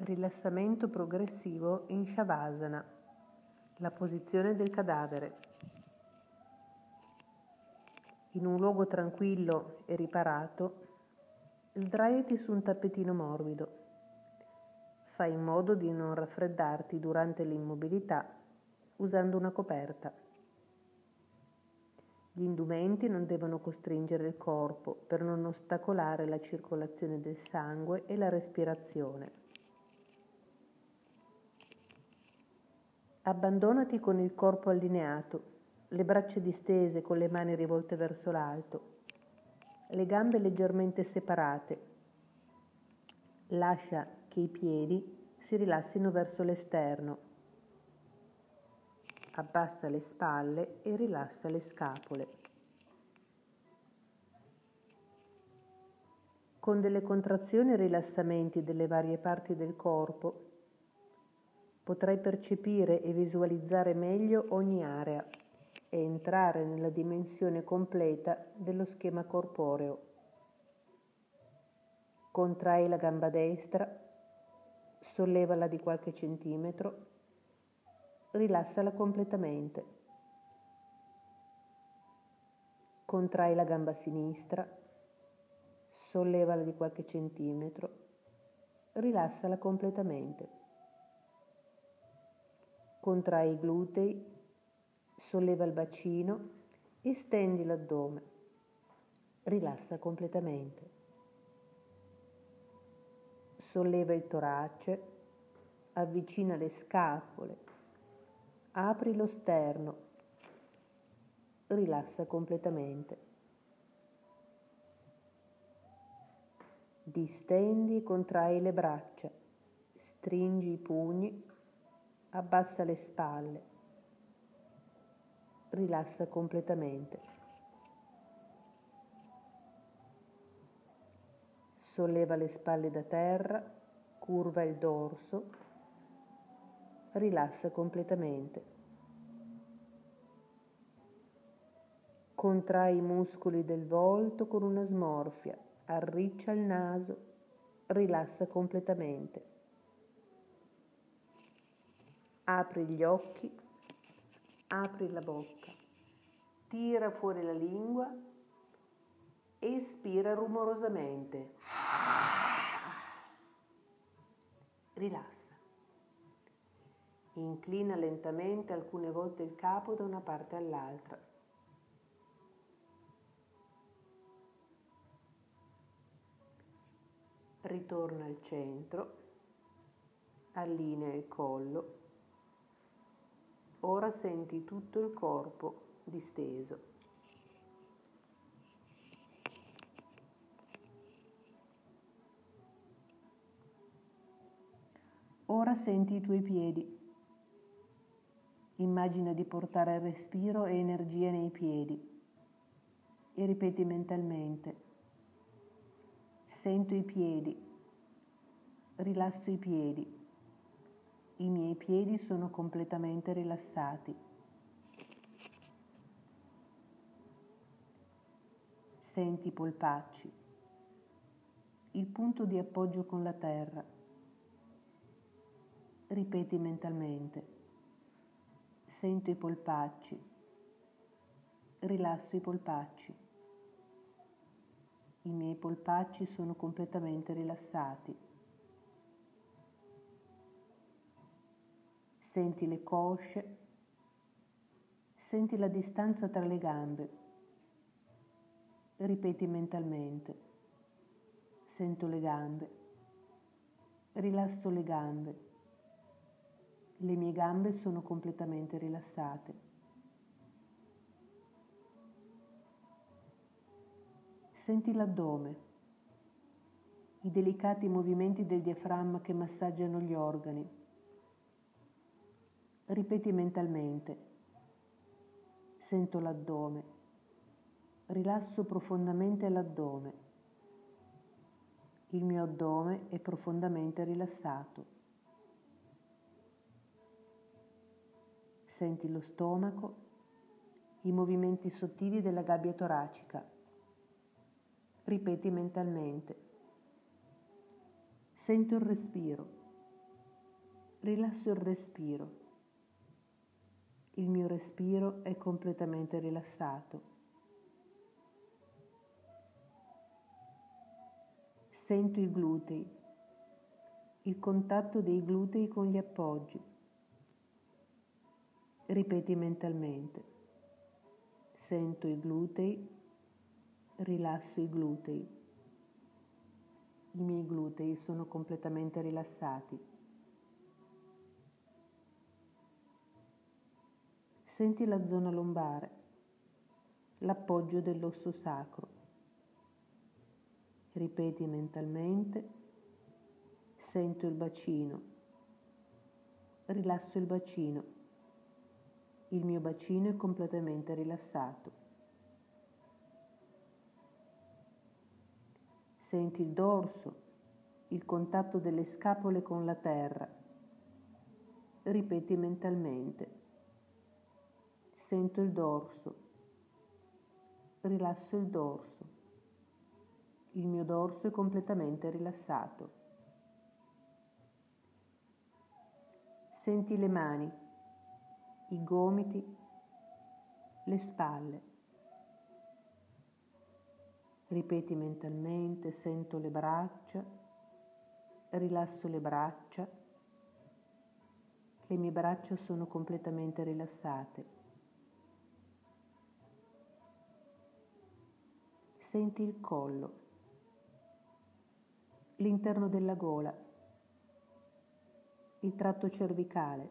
Rilassamento progressivo in Shavasana, la posizione del cadavere. In un luogo tranquillo e riparato, sdraiati su un tappetino morbido. Fai in modo di non raffreddarti durante l'immobilità usando una coperta. Gli indumenti non devono costringere il corpo per non ostacolare la circolazione del sangue e la respirazione. Abbandonati con il corpo allineato, le braccia distese con le mani rivolte verso l'alto, le gambe leggermente separate. Lascia che i piedi si rilassino verso l'esterno. Abbassa le spalle e rilassa le scapole. Con delle contrazioni e rilassamenti delle varie parti del corpo, potrai percepire e visualizzare meglio ogni area e entrare nella dimensione completa dello schema corporeo. Contrai la gamba destra, sollevala di qualche centimetro, rilassala completamente. Contrai la gamba sinistra, sollevala di qualche centimetro, rilassala completamente. Contrai i glutei, solleva il bacino e stendi l'addome. Rilassa completamente. Solleva il torace, avvicina le scapole, apri lo sterno, rilassa completamente. Distendi e contrai le braccia, stringi i pugni, abbassa le spalle, rilassa completamente. Solleva le spalle da terra, curva il dorso, rilassa completamente. Contrai i muscoli del volto con una smorfia, arriccia il naso, rilassa completamente. Apri gli occhi, apri la bocca, tira fuori la lingua, espira rumorosamente. Rilassa. Inclina lentamente alcune volte il capo da una parte all'altra. Ritorna al centro, allinea il collo. Ora senti tutto il corpo disteso. Ora senti i tuoi piedi. Immagina di portare respiro e energia nei piedi e ripeti mentalmente: sento i piedi, rilasso i piedi, i miei piedi sono completamente rilassati. Senti i polpacci, il punto di appoggio con la terra. Ripeti mentalmente: sento i polpacci, rilasso i polpacci. I miei polpacci sono completamente rilassati. Senti le cosce, senti la distanza tra le gambe. Ripeti mentalmente: sento le gambe, rilasso le gambe. Le mie gambe sono completamente rilassate. Senti l'addome, i delicati movimenti del diaframma che massaggiano gli organi. Ripeti mentalmente: sento l'addome, rilasso profondamente l'addome. Il mio addome è profondamente rilassato. Senti lo stomaco, i movimenti sottili della gabbia toracica. Ripeti mentalmente: sento il respiro, Rilasso il respiro. Il mio respiro è completamente rilassato. Sento i glutei, il contatto dei glutei con gli appoggi. Ripeti mentalmente. Sento i glutei, rilasso i glutei. I miei glutei sono completamente rilassati. Senti la zona lombare, l'appoggio dell'osso sacro. Ripeti mentalmente. Sento il bacino. Rilasso il bacino. Il mio bacino è completamente rilassato. Senti il dorso, il contatto delle scapole con la terra. Ripeti mentalmente. Sento il dorso. Rilasso il dorso. Il mio dorso è completamente rilassato. Senti le mani, i gomiti, le spalle. Ripeti mentalmente, sento le braccia, rilasso le braccia, le mie braccia sono completamente rilassate. Senti il collo, l'interno della gola, il tratto cervicale.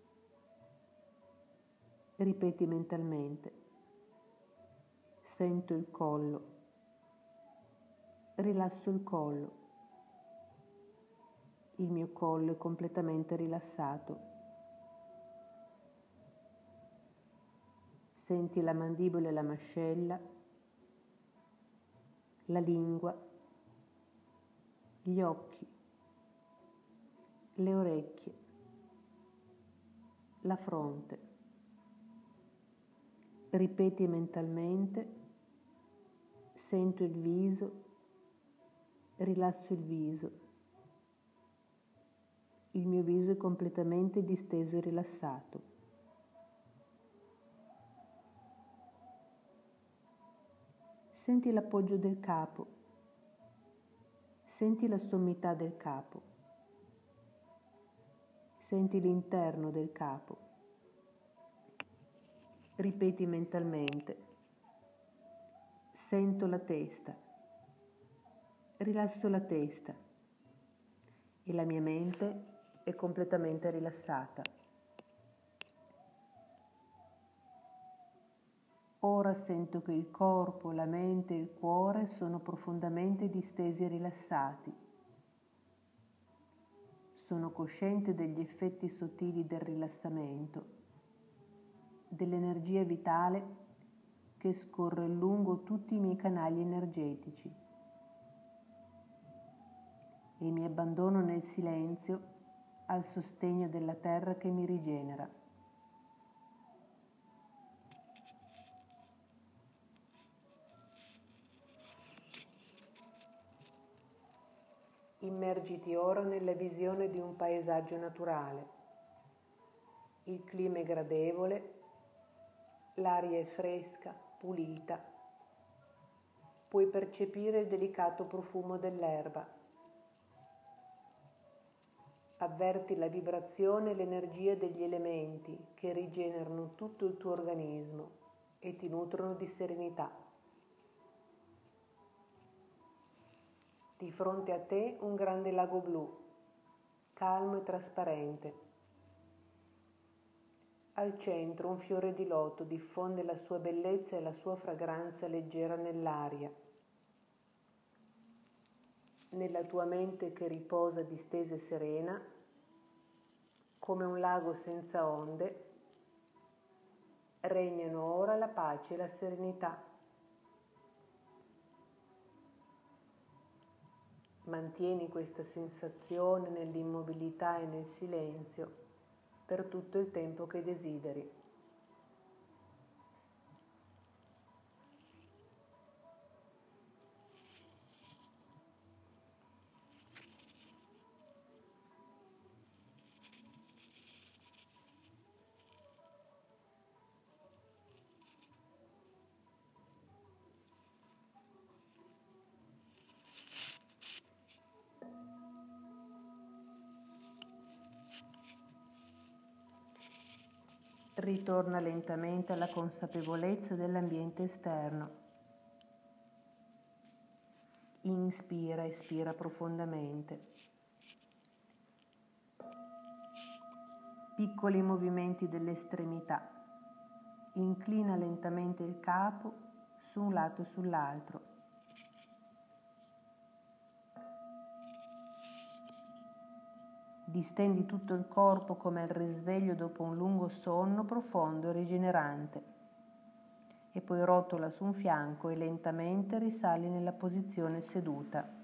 Ripeti mentalmente, sento il collo, rilasso il collo. Il mio collo è completamente rilassato. Senti la mandibola e la mascella, la lingua, gli occhi, le orecchie, la fronte. Ripeti mentalmente, sento il viso, rilasso il viso. Il mio viso è completamente disteso e rilassato. Senti l'appoggio del capo, senti la sommità del capo, senti l'interno del capo. Ripeti mentalmente, sento la testa, rilasso la testa e la mia mente è completamente rilassata. Ora sento che il corpo, la mente e il cuore sono profondamente distesi e rilassati. Sono cosciente degli effetti sottili del rilassamento, dell'energia vitale che scorre lungo tutti i miei canali energetici e mi abbandono nel silenzio al sostegno della terra che mi rigenera. Immergiti ora nella visione di un paesaggio naturale. Il clima è gradevole, l'aria è fresca, pulita. Puoi percepire il delicato profumo dell'erba. Avverti la vibrazione e l'energia degli elementi che rigenerano tutto il tuo organismo e ti nutrono di serenità. Di fronte a te un grande lago blu, calmo e trasparente. Al centro un fiore di loto diffonde la sua bellezza e la sua fragranza leggera nell'aria. Nella tua mente che riposa distesa e serena, come un lago senza onde, regnano ora la pace e la serenità. Mantieni questa sensazione nell'immobilità e nel silenzio per tutto il tempo che desideri. Ritorna lentamente alla consapevolezza dell'ambiente esterno. Inspira, espira profondamente. Piccoli movimenti delle estremità. Inclina lentamente il capo su un lato e sull'altro. Distendi tutto il corpo come il risveglio dopo un lungo sonno profondo e rigenerante. E poi rotola su un fianco e lentamente risali nella posizione seduta.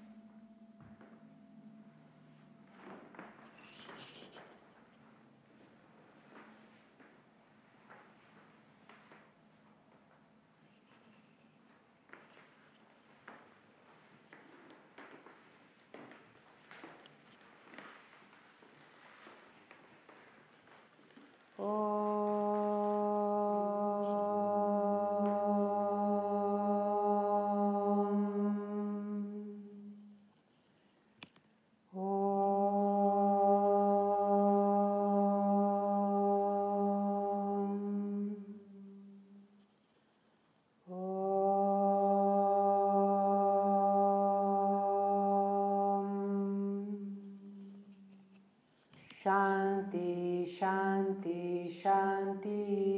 Shanti, Shanti, Shanti.